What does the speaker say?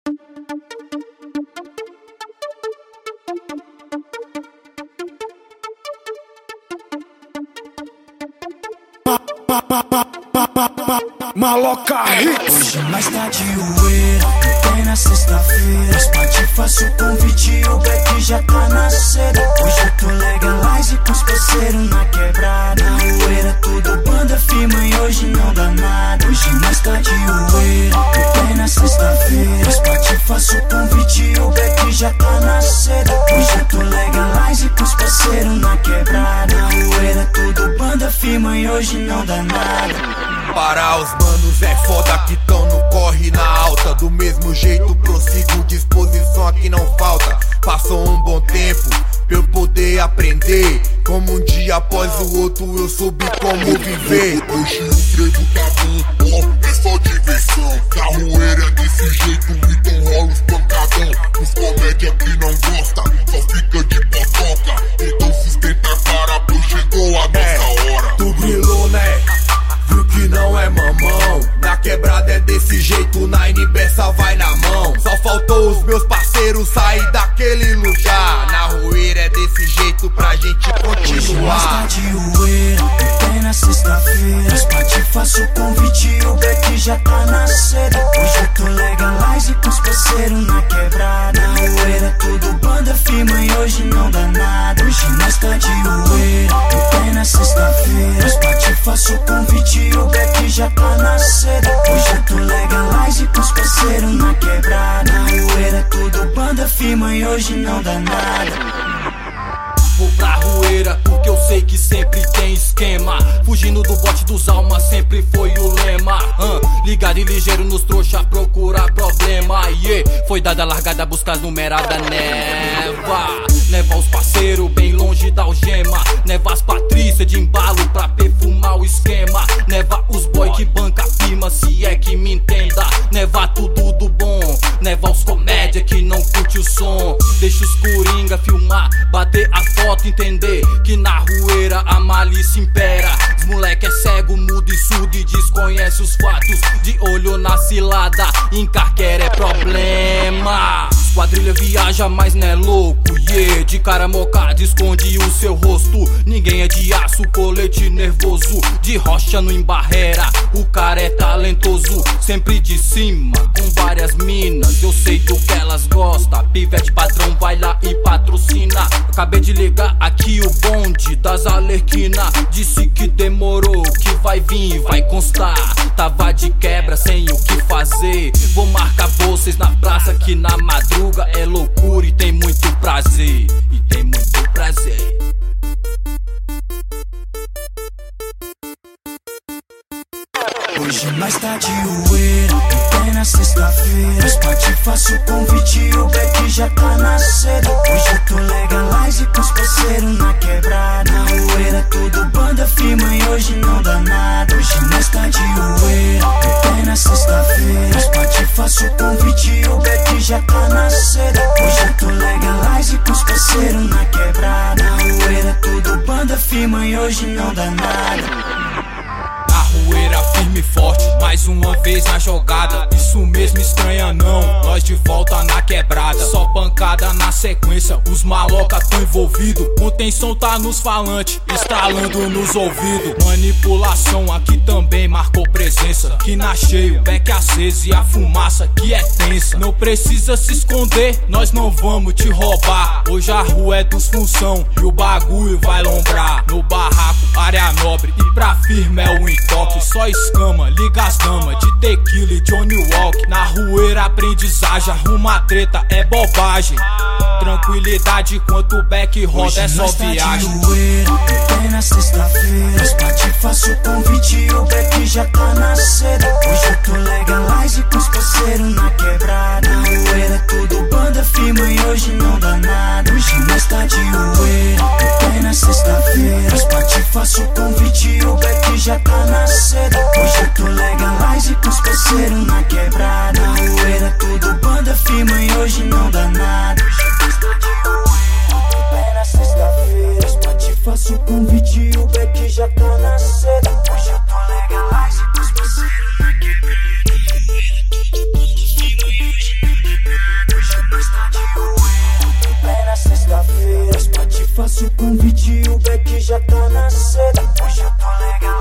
Maloca Hits. Hoje mais tarde o Eira, tem na sexta-feira. Os pati faço o convite, o Beck já tá na seda. Hoje eu tô legalize com os parceiros na quebrada. Na Ueira tudo banda firma e hoje não dá nada. Hoje mais tarde o Eira, tem na sexta-feira. Os pati faço o convite, o Beck já tá na seda. Hoje eu tô legalize com os parceiros na quebrada. Na Ueira tudo banda firma e hoje não dá nada. Para os manos é foda que tão no corre na alta. Do mesmo jeito prossigo, disposição aqui não falta. Passou um bom tempo pra eu poder aprender. Como um dia após o outro eu soube como viver. Hoje o trevo tá bom, ó, é só diversão. Carroeira é desse jeito, então rola os pancadão. Os comédia que não gosta, só fica de potoca. Então sustenta a cara, pois chegou a nossa hora. Tu grilou, né? Viu que não é mamão. Na quebrada é desse jeito, na Inibessa vai na mão. Só faltou os meus parceiros sair daquele lugar. Na Rueira é desse jeito pra gente continuar. Mais tarde o Eira, tem na sexta-feira. Os pati faço o convite, o Beck já tá na seda. Hoje eu tô legalize com os parceiros na quebrada. Na Rueira tudo banda firma e hoje não dá nada. Hoje mais tarde o Eira, tem na sexta-feira. Os pati faço o convite, o Beck já tá na seda. Hoje eu tô legalize com os parceiros na quebrada. Na Rueira tudo banda firma e hoje não dá nada. Vou pra Rueira porque eu sei que sempre tem esquema. Fugindo do bote dos almas sempre foi o lema. Ligado e ligeiro nos trouxa procurar problema. Foi dada a largada, buscar as numeradas, neva os parceiros bem longe da algema. Neva as Patrícia de embalo pra perfumar o esquema. Neva os boy que banca a firma, se é que me entenda. Neva tudo do bom, neva os comédia que não curte o som. Deixa os coringa filmar, bater a foto, entender que na Rueira a malícia impera. Os moleque é cego, mudo e surdo e desconhece os fatos. De olho na cilada, encarquer é problema. Quadrilha viaja, mas não é louco, de cara mocada esconde o seu rosto. Ninguém é de aço, colete nervoso. De rocha no embarrera, o cara é talentoso. Sempre de cima, com várias minas. Eu sei do que elas gostam. Pivete patrão vai lá e patrocina. Acabei de ligar aqui o bonde das Alerquina. Disse que demorou, que vai vir, vai constar. Tava de quebra, sem o que fazer. Vou marcar vocês na praça que na madruga é loucura e tem muito prazer. E tem muito prazer. Hoje mais tarde o Eira, tem na sexta-feira. Os pati faço o convite, o Beck já tá na seda. Hoje eu tô legalize com os parceiros na quebrada. Na Ueira tudo banda firma e hoje não dá nada. Hoje mais tarde o Eira, tem na sexta-feira. Os pati faço o convite, o Beck já tá na seda. Hoje eu tô legalize com os parceiros na quebrada. Na Ueira tudo banda firma e hoje não dá nada. Rueira firme e forte, mais uma vez na jogada. Isso mesmo, estranha não, nós de volta na quebrada. Só pancada na sequência, os maloca tão envolvidos. Contenção tá nos falantes, estralando nos ouvidos. Manipulação aqui também marcou presença. Que na cheio, beck aceso e a fumaça que é tensa. Não precisa se esconder, nós não vamos te roubar. Hoje a rua é dos função e o bagulho vai lombrar. No barraco, área nobre e pra firme é o entoque. Só escama, liga as damas de tequila e Johnny Walk. Na Rueira aprendizagem, arruma treta, é bobagem. Tranquilidade enquanto o beck roda é só viagem. Rueira, tem na sexta-feira. Os pati faço o convite, o Beck já tá na seda. Hoje eu tô legalize com os parceiros na quebrada. Na Rueira tudo banda firma e hoje não dá nada. Hoje mais tarde Rueira, tem na sexta-feira. Os pati faço o convite, o Beck já tá na seda. Hoje eu tô legalize com os parceiros na quebrada. Na Rueira tudo banda firma e hoje não dá nada. Bem na sexta-feira, os pati faço o convite, o Beck já tá na seda. Hoje eu tô legalize com os parceiros na quebrada. faço o convite, o back já tá na seda. Hoje eu tô legal.